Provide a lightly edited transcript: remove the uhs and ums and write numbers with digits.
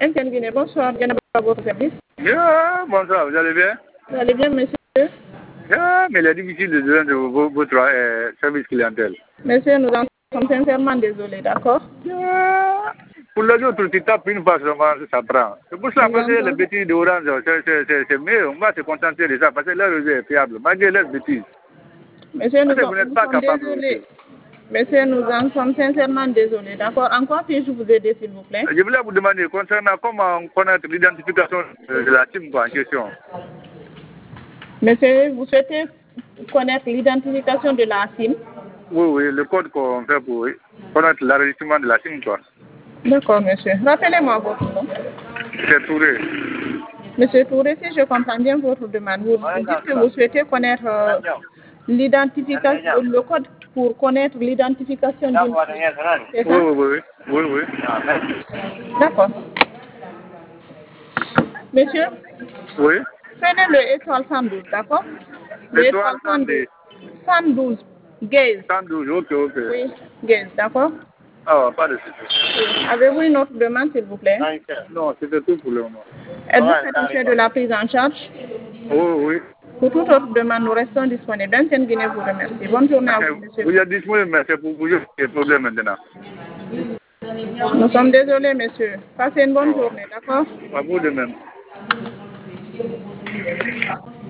MTN Guinée, bonsoir, bien à votre service. Bonsoir, vous allez bien? Vous allez bien, monsieur? Mais il est difficile de donner de votre service clientèle. Monsieur, nous en sommes sincèrement désolés, d'accord? Pour les autres, tu tapes une fois seulement, ça prend. C'est pour ça que les bêtises d'Orange, c'est mieux. On va se contenter de ça parce que leur réseau est fiable. Malgré leurs bêtises. Monsieur, nous sommes désolés. Monsieur, nous en sommes sincèrement désolés, d'accord? En quoi puis-je vous aider, s'il vous plaît? Je voulais vous demander concernant comment connaître l'identification de la SIM en question. Monsieur, vous souhaitez connaître l'identification de la SIM? Oui, le code qu'on fait pour connaître l'enregistrement de la SIM, quoi. D'accord, monsieur. Rappelez-moi votre nom. C'est Touré. Monsieur Touré, si je comprends bien votre demande, vous dites que vous souhaitez connaître l'identification, le code pour connaître l'identification d'une SIM. C'est ça? Oui. D'accord. Monsieur? Oui. Prenez le étoile 112, d'accord? Le étoile 112. 112. Gaze. 112, ok. Oui, gaze, d'accord? Ah, pas de souci. Avez-vous une autre demande, s'il vous plaît? Non, c'était tout pour le moment. Êtes-vous satisfait de la prise en charge? Oui. Pour toute autre demande, nous restons disponibles. MTN Guinée vous remercie. Bonne journée à vous, monsieur. Vous êtes disponible, mais c'est pour vous les problèmes maintenant. Nous sommes désolés, monsieur. Passez une bonne journée, d'accord? À vous de même.